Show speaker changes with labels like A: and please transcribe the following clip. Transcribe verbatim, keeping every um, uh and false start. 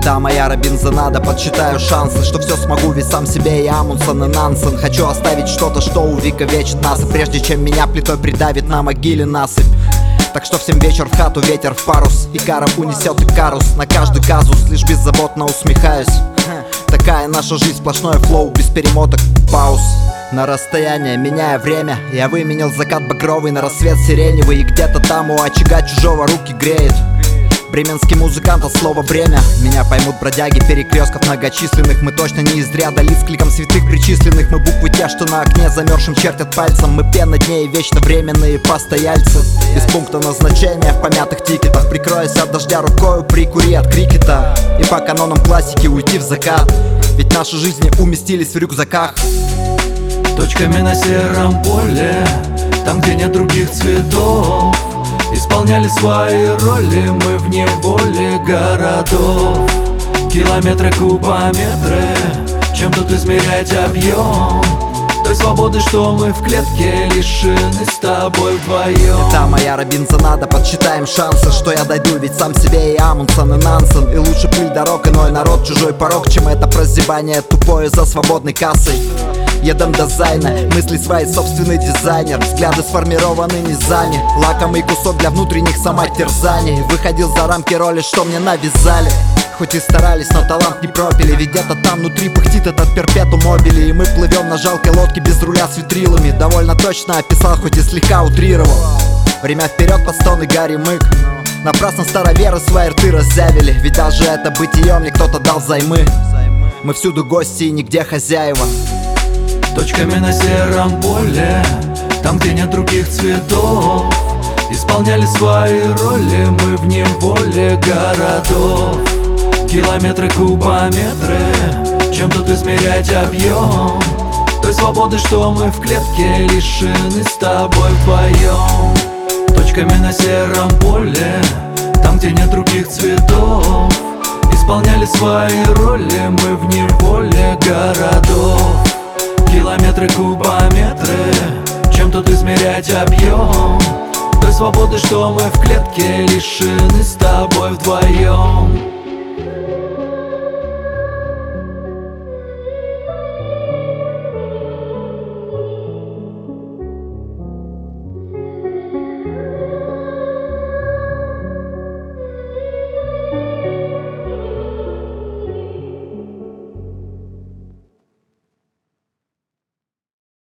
A: Это моя Робинзонада, подсчитаю шансы, что все смогу, ведь сам себе я Амундсен и Нансен. Хочу оставить что-то, что увековечит нас, и прежде чем меня плитой придавит на могиле насыпь. Так что всем вечер в хату, ветер в парус, и кара унесет Икарус на каждый казус, лишь беззаботно усмехаюсь. Такая наша жизнь, сплошное флоу, без перемоток, пауз. На расстояние, меняя время, я выменил закат багровый на рассвет сиреневый, и где-то там у очага чужого руки греет бременский музыкант от слова «бремя». Меня поймут бродяги перекрестков многочисленных. Мы точно не из ряда лиц кликом святых причисленных. Мы буквы те, что на окне замерзшим чертят пальцем. Мы пена дней, вечно временные постояльцы. Из пункта назначения в помятых тикетах. Прикроясь от дождя рукою, прикури от крикета. И по канонам классики уйти в закат, ведь наши жизни уместились в рюкзаках.
B: Точками на сером поле, там, где нет других цветов, исполняли свои роли мы в неволе городов. Километры, кубометры, чем тут измерять объем той свободы, что мы в клетке лишены с тобой вдвоем.
A: Это моя Робинзонада, подсчитаем шансы, что я дойду, ведь сам себе и Амундсен и Нансен. И лучше пыль дорог, иной народ, чужой порог, чем это прозябание тупое за свободной кассой. Едем до зайна, мысли свои, собственный дизайнер. Взгляды сформированы низами, лакомый кусок для внутренних самотерзаний. Выходил за рамки роли, что мне навязали. Хоть и старались, но талант не пропили, ведь где-то там внутри пыхтит этот перпетум мобили. И мы плывем на жалкой лодке без руля с витрилами. Довольно точно описал, хоть и слегка утрировал. Время вперед под стоны Гарри Мык. Напрасно староверы свои рты раззявили, ведь даже это бытие мне кто-то дал взаймы. Мы всюду гости и нигде хозяева.
B: Точками на сером поле, там, где нет других цветов, исполняли свои роли мы в неволе городов. Километры, кубометры, чем тут измерять объем той свободы, что мы в клетке лишены с тобой вдвоем. Точками на сером поле, там, где нет других цветов, исполняли свои роли мы в неволе городов. Километры, кубометры, чем тут измерять объем той свободы, что мы в клетке лишены с тобой вдвоем.